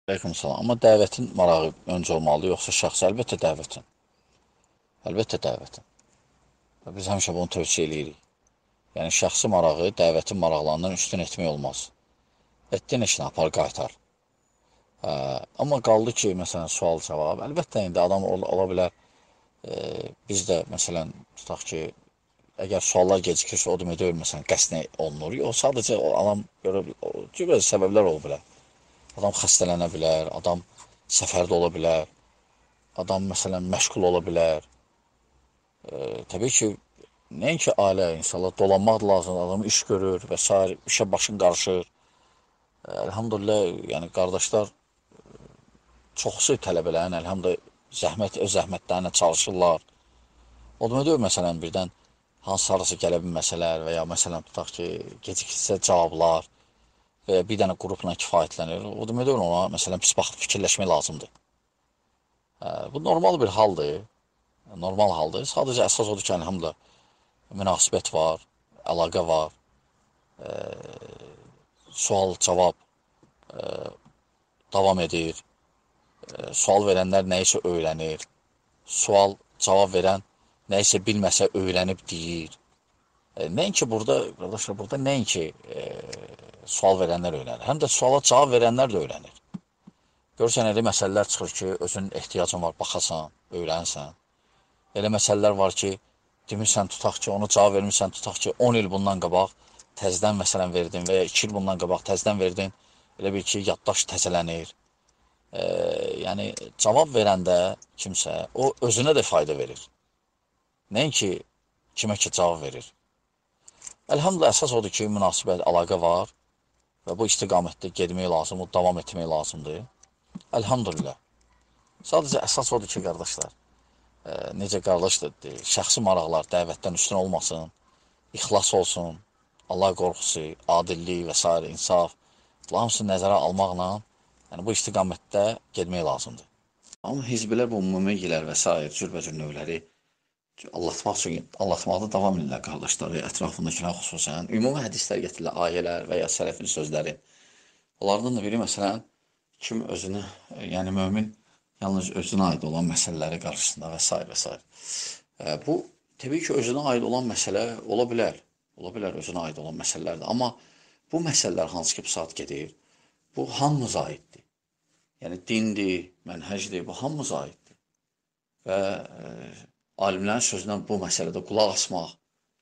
Aleyküm salam. Amma dəvətin marağı öncə olmalı, yoxsa şəxsi? Əlbəttə dəvətin. Əlbəttə dəvətin. Və biz həmişə bunu tövsiyə eləyirik. Yəni, şəxsi marağı dəvətin maraqlarından üstün etmək olmaz. Etdin işini apar, qaytar. Amma qaldı ki, məsələn, sual cavab. Əlbəttə, indi adam ola bilər. Biz də, məsələn, tutaq ki, əgər suallar gecikirsə, o demək deyil, məsələn, qəsdən olunur. Yox, sadəcə adam görür, cürbəcə səbəblər ola bilər. Adam xəstələnə bilər, adam səfərdə ola bilər, adam məsələn məşğul ola bilər. Təbii ki, nəinki ailə, insanlar dolanmaq lazım, adam iş görür və s. işə başın qarışır. Elhamdülillah, yəni qardaşlar çoxsu tələbələrin, elhamdülillah, öz zəhmətlərinə çalışırlar. O demək deyil, məsələn, birdən hansısa gələ bilməsələr və ya məsələn, tutaq ki, gecikirsə cavablar və ya bir dənə qrupla kifayətlənir. O demək deyil, ona məsələn, pis baxıb fikirləşmək lazımdır. Bu normal bir haldır. Normal haldır. Sadəcə əsas odur ki, elhamdülillah, münasibət var, əlaqə var, sual, cavab davam edir. Sual verənlər nəyisə öyrənir. Sual, cavab verən nəyisə bilməsə öyrənib deyir. Nəinki burada, qardaşlar, burada nəinki sual verənlər öyrənir. Həm də suala cavab verənlər də öyrənir. Görürsən, elə məsələlər çıxır ki, özünün ehtiyacın var, baxasan, öyrənsən. Elə məsələlər var ki, demirsən, tutaq ki, onu cavab vermirsən, tutaq ki, 10 il bundan qabaq təzdən məsələn verdin və ya 2 il bundan qabaq təzdən verdin. Elə bil ki, yaddaş təzələnir. Yəni, cavab verəndə kimsə, o özünə də fayda verir. Nəinki kimə ki, cavab verir. Elhamdülillah, əsas odur ki, münasibət, əlaqə var və bu istiqamətdə gedmək lazımdır, davam etmək lazımdır. Elhamdülillah. Sadəcə əsas odur ki, qardaşlar, necə qardaşdır, şəxsi maraqlar dəvətdən üstün olmasın, ixlas olsun, Allah qorxusu, adillik və s. insaf, hamısını nəzərə almaqla yəni, bu istiqamətdə gedmək lazımdır. Amma hizbilər, bu mümeyilər və s. cürbəcür növləri anlatmaqda davam edirlər qardaşları, ətrafındakilər xüsusən. Ümumi hədislər gətirirlər, ayələr və ya sələfin sözləri. Onlardan da biri, məsələn, kim özünü, yəni mömin, yalnız özünə aid olan məsələləri qarşısında və s. və s. Bu, təbii ki, özünə aid olan məsələ ola bilər. Ola bilər özünə aid olan məsələlərdir. Amma bu məsələlər hansı ki, bu saat gedir, bu hamımıza aiddir. Yəni, dindir, mənhəcdir, bu hamımıza aiddir. Və alimlərin sözündən bu məsələdə qulaq asmaq,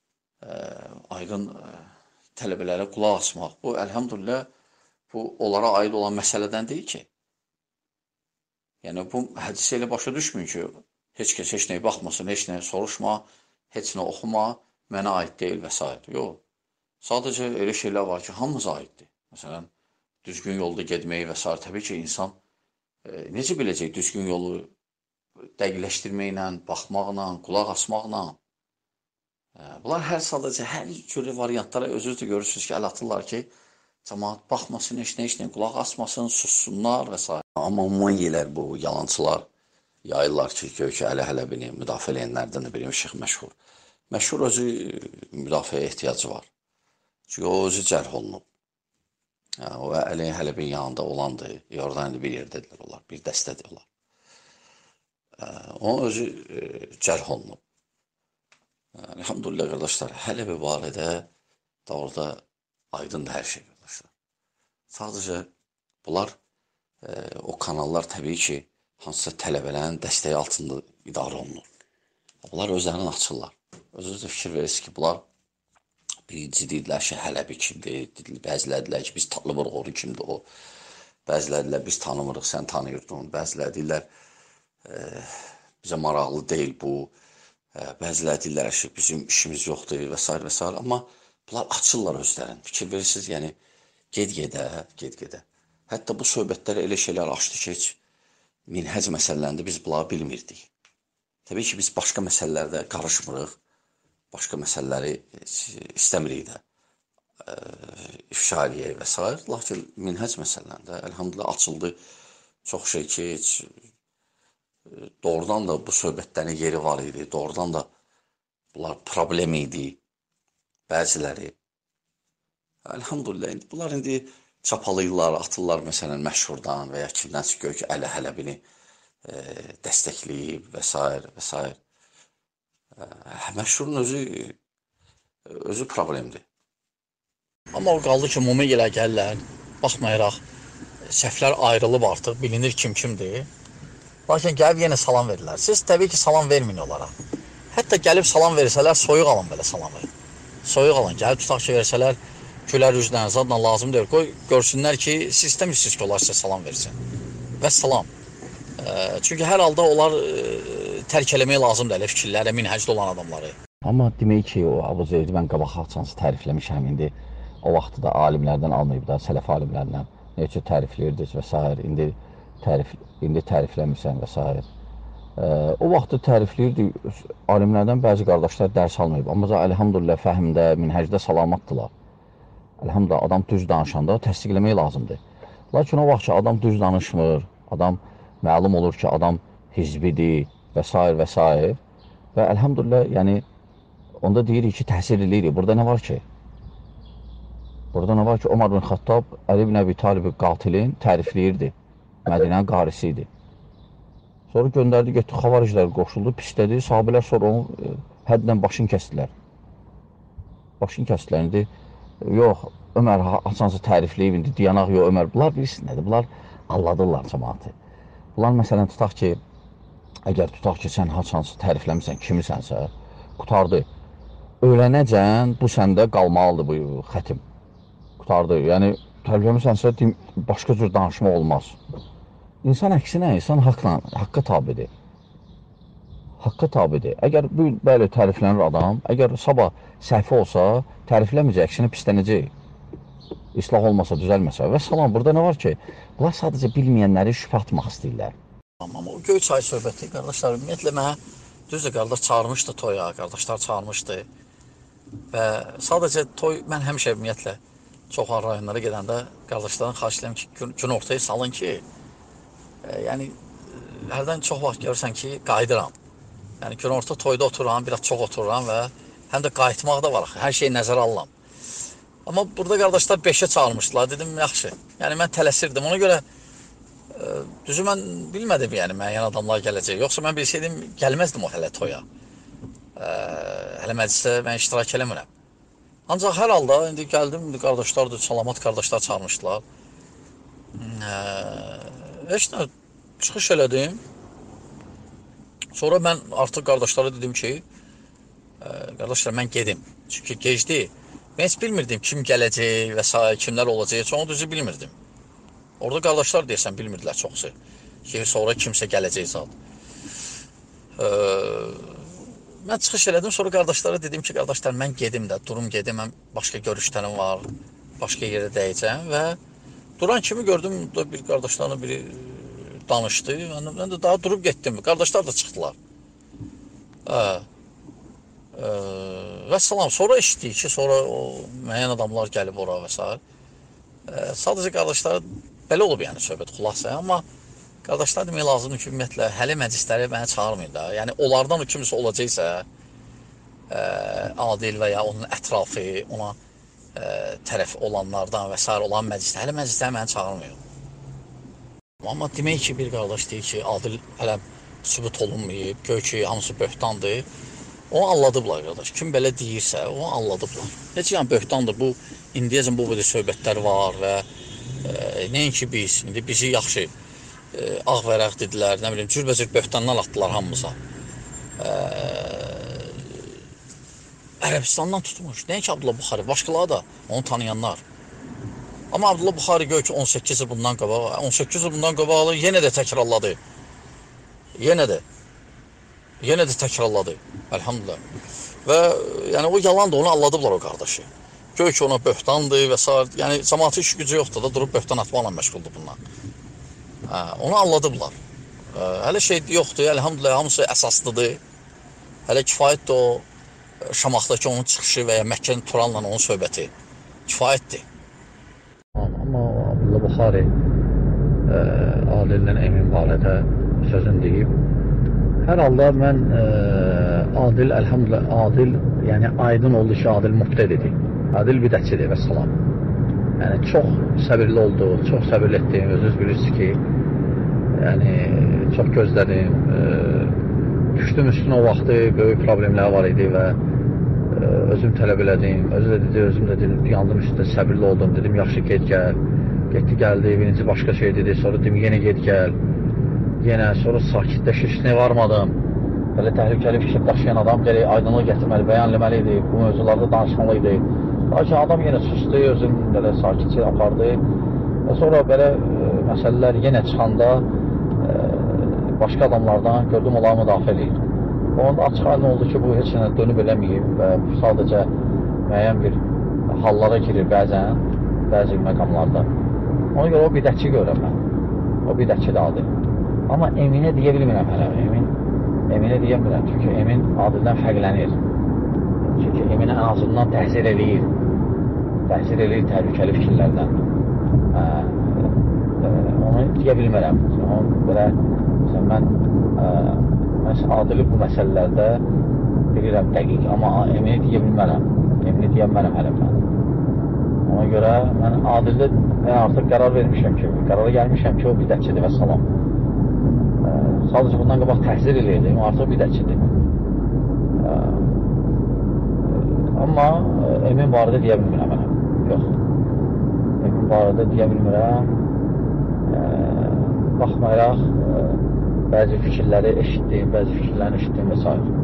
aydın tələbələrə qulaq asmaq, bu, əlhamdülillah, bu, onlara aid olan məsələdən deyil ki. Yəni, bu hədisə elə başa düşmür ki, heç kəs heç nəyə baxmasın, heç nəyə soruşma, heç nə oxuma, mənə aid deyil və s. Yox. Sadəcə elə şeylər var ki, hamımıza aiddir. Məsələn, düzgün yolda getməyi və s. Təbii ki, insan necə biləcək düzgün yolu dəqiqləşdirməklə, baxmaqla, qulaq asmaqla. Bunlar sadəcə hər cürü variantlara özünüz də görürsünüz ki, əl atırlar ki, cəmaat baxmasın, heç nə, qulaq asmasın, sussunlar və s. Amma ümumiyyələr bu yalançılar yayırlar ki, Əli Hələbini müdafiə edənlərdən də biri Şeyx Məşhur. Məşhur özü müdafiəyə ehtiyacı var. Çünki o özü cərh olunub. O Əli Hələbin yanında olandır. Oradan bir yerdədirlər onlar, bir dəstədir onlar. Onun özü cərh olunub. Elhamdülillah, qardaşlar, Hələbi barədə da orada aydındır hər şey, qardaşlar. Sadəcə bunlar, o kanallar təbii ki, hansısa tələbələrin dəstəyi altında idarə olunur. Bunlar özlərini açırlar. Özünüz də fikir verirsiniz ki, bunlar birinci deyirlər ki, Hələbi kimdir? Bəziləri deyirlər ki, biz tanımırıq onu, kimdir o? Bəziləri deyirlər, biz tanımırıq, sən tanıyırdın. Bəziləri deyirlər, bizə maraqlı deyil bu. Bəziləri deyirlər ki, bizim işimiz yoxdur və s. və s. Amma bunlar açırlar özlərini. Fikir verirsiniz, yəni, ged-gedə. Hətta bu söhbətlərə elə şeylər açdı ki, heç minhəc məsələlərində biz bunları bilmirdik. Təbii ki, biz başqa məsələlərdə qarışmırıq. Başqa məsələləri istəmirik də ifşa eləyək və s. Lakin minhəc məsələlərində, əlhamdülillah, açıldı çox şey ki, doğrudan da bu söhbətlərin yeri var idi, doğrudan da bunlar problem idi, bəziləri. Əlhamdülillah, bunlar indi çapalayırlar, atırlar məsələn məşhurdan və ya kimdən gör ki, Əli Hələbini dəstəkləyib və s. və s. Məşhurun özü problemdir. Amma o qaldı ki, ümumi ilə gəlirlər, baxmayaraq, səhvlər ayrılıb artıq, bilinir kimdir. Lakin gəlib yenə salam verirlər. Siz təbii ki, salam verməyin onlara. Hətta gəlib salam versələr, soyuq alın belə salamı. Soyuq alın, gəlib tutaq ki, versələr, gülər üzdən, zadla lazım deyil. Qoy, görsünlər ki, siz istəmirsiniz ki, onlar sizə salam versin. Və salam. Çünki hər halda onlar tərk eləmək lazımdır, elə fikirlərə minhəcdə olan adamları. Amma demək ki, o Abu Zeydi mən qabaq açansı tərifləmişəm indi. O vaxtı da alimlərdən almayıb da, sələf alimlərdən. Nə üçün tərifləyirdiniz və s. İndi tərifləmirsən və s. O vaxtı tərifləyirdi, alimlərdən bəzi qardaşlar dərs almayıb. Amma əlhamdülillah fəhmdə, minhəcdə salamatdırlar. Əlhamdülillah, adam düz danışanda təsdiqləmək lazımdır. Lakin o vaxt ki, adam düz danışmır, adam məlum olur ki, adam hizbidir və s. və s. Və əlhamdülillah, yəni, onda deyirik ki, təhsil edirik. Burada nə var ki? Burada nə var ki, Ömər bin Xattab Əli ibn Əbi Talibi qatilin tərifləyirdi. Mədinənin qarisi idi. Sonra göndərdi, getdi, xavariclər qoşuldu, pislədi. Sahabilər sonra onu həddən başını kəsdilər. Başını kəsdilər. İndi, yox, Ömər haçansı tərifləyib, indi diyanaq, yox, Ömər. Bunlar bilirsin nədir? Bunlar alladırlar cəmaatı. Bunlar məsələn tutaq ki, əgər tutaq ki, sən haçansı tərifləmirsən, kimisənsə, qutardı. Ölənəcən bu səndə qalmalıdır bu xətim. Qutardı. Yəni, tərifləmirsənsə, başqa cür danışma olmaz. İnsan əksinə, insan haqqa tabidir. Haqqa tabidir. Əgər belə təriflənir adam, əgər sabah səhvi olsa, tərifləməyəcək, əksinə pislənəcək. İslah olmasa, düzəlməsə. Və salam, burada nə var ki, bunlar sadəcə bilməyənləri şübhə atmaq istəyirlər. Amma o Göyçay söhbəti, qardaşlar, ümumiyyətlə mənə düzdür, qardaş çağırmışdı toya, qardaşlar çağırmışdı. Və sadəcə toy, mən həmişə ümumiyyətlə çox rayonlara gedəndə qardaşlardan xahiş edirəm ki, gün ortaya salın ki, yəni, hərdən çox vaxt görürsən ki, qayıdıram. Yəni, gün orta toyda otururam, biraz çox otururam və həm də qayıtmaq da var, hər şeyi nəzərə alıram. Amma burada qardaşlar 5-ə çağırmışdılar, dedim, yaxşı. Yəni, mən tələsirdim, ona görə düzü mən bilmədim, yəni, müəyyən adamlar gələcək. Yoxsa mən bilsəydim, gəlməzdim o hələ toya. Hələ məclisdə mən iştirak eləmirəm. Ancaq hər halda, indi gəldim, qardaşlardır, salamat qardaşlar çağırmışdılar. Heç nə, çıxış elədim. Sonra mən artıq qardaşlara dedim ki, qardaşlar, mən gedim. Çünki gecdi. Mən heç bilmirdim kim gələcək və s. kimlər olacaq, onu düzü bilmirdim. Orada qardaşlar deyəsən, bilmirdilər çoxsu. Ki, sonra kimsə gələcək zat. Mən çıxış elədim, sonra qardaşlara dedim ki, qardaşlar, mən gedim də, durum gedim, mən başqa görüşlərim var, başqa yerə dəyəcəm və duran kimi gördüm, bir qardaşlarla biri danışdı, mən də daha durub getdim, qardaşlar da çıxdılar. Və salam, sonra eşitdik ki, sonra o müəyyən adamlar gəlib ora və s. Sadəcə qardaşlara belə olub, yəni, söhbət xülasə, amma qardaşlar demək lazımdır ki, ümumiyyətlə, hələ məclisləri mənə çağırmayın da. Yəni, onlardan o kimisi olacaqsa, Adil və ya onun ətrafı, ona tərəf olanlardan və s. olan məclislər, hələ məclisləri mənə çağırmayın. Amma demək ki, bir qardaş deyir ki, Adil hələ sübut olunmayıb, göy ki, hamısı böhtandır. Onu anladıblar, qardaş. Kim belə deyirsə, onu anladıblar. Heç yəni böhtandır, bu, indiyəcən bu qədər söhbətlər var və nəinki biz, indi bizi yaxşı ağ vərəq dedilər, nə bilim, cürbəcür böhtandan atdılar hamımıza. Ərəbistandan tutmuş, nəinki Abdullah Buxari, başqaları da onu tanıyanlar. Amma Abdullah Buxari gör ki, 18 il bundan qabağı, 18 il bundan qabağı yenə də təkrarladı. Yenə də təkrarladı, əlhamdülillah. Və yəni, o yalan da onu anladıblar o qardaşı. Gör ki, ona böhtandır və s. Yəni, cəmaatı iş gücü yoxdur da, durub böhtan atmaqla məşğuldur bundan. Onu anladıblar. Hələ şey yoxdur, əlhamdülillah, hamısı əsaslıdır. Hələ kifayətdir o Şamaxdakı onun çıxışı və ya Məkkənin Turanla onun söhbəti. Kifayətdir. Amma Abdullah Buxari Adildən emin barədə sözün deyib. Hər halda mən Adil, əlhamdülillah, Adil, yəni aydın oldu ki, Adil müftədidir. Adil bidətçidir və salam. Yəni çox səbirli oldu, çox səbirli etdim, özünüz bilirsiniz ki, yəni çox gözlədim. Düşdüm üstünə o vaxtı böyük problemlər var idi və özüm tələb elədim. Özü də dedi, özüm də dedim, yandım üstündə səbirli oldum. Dedim, yaxşı get gəl. Getdi gəldi, birinci başqa şey dedi, sonra dedim, yenə get gəl. Yenə, sonra sakitləşir, üstünə varmadım. Belə təhlükəli fikir daşıyan adam gəlir, aydınlıq gətirməli, bəyan eləməli idi, bu mövzularda danışmalı idi. Lakin adam yenə sustu, özünü belə sakitcə apardı. Və sonra belə məsələlər yenə çıxanda başqa adamlardan gördüm, onları müdafiə edir. Onun açıq halini oldu ki, bu heç nə dönüb eləməyib və sadəcə müəyyən bir hallara girir bəzən, bəzi məqamlarda. Ona görə o bidətçi görürəm mən. O bidətçi də adı. Amma Eminə deyə bilmirəm hələ. Eminə deyə bilmirəm. Çünki Emin adından fərqlənir. Çünki Emin ən azından təhsil eləyir. Təhsil eləyir təhlükəli fikirlərdən. Onu deyə bilmirəm. Belə, mən Adili bu məsələlərdə bilirəm dəqiq, amma Emini deyə bilmərəm. Emini deyə bilmərəm hələ mən. Ona görə mən Adildə artıq qərar vermişəm ki, qərara gəlmişəm ki, o bidətçidir və salam. Sadəcə bundan qabaq təhsil eləyirdim, artıq bidətçidir. Amma Emin barədə deyə bilmirəm hələ. Yox. Emin barədə deyə bilmirəm. Baxmayaraq, bəzi fikirləri eşitdim, bəzi fikirlərini eşitdim və s.